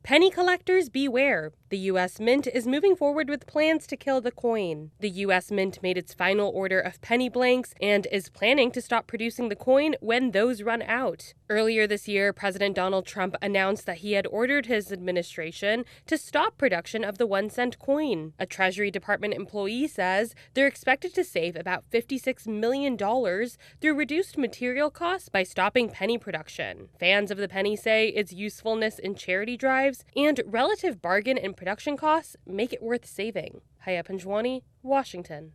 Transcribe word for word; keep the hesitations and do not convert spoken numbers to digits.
Penny collectors beware. The U S Mint is moving forward with plans to kill the coin. The U S Mint made its final order of penny blanks and is planning to stop producing the coin when those run out. Earlier this year, President Donald Trump announced that he had ordered his administration to stop production of the one cent coin. A Treasury Department employee says they're expected to save about fifty-six million dollars through reduced material costs by stopping penny production. Fans of the penny say its usefulness in charity drives and relative bargain in production costs make it worth saving. Haya Panjwani, Washington.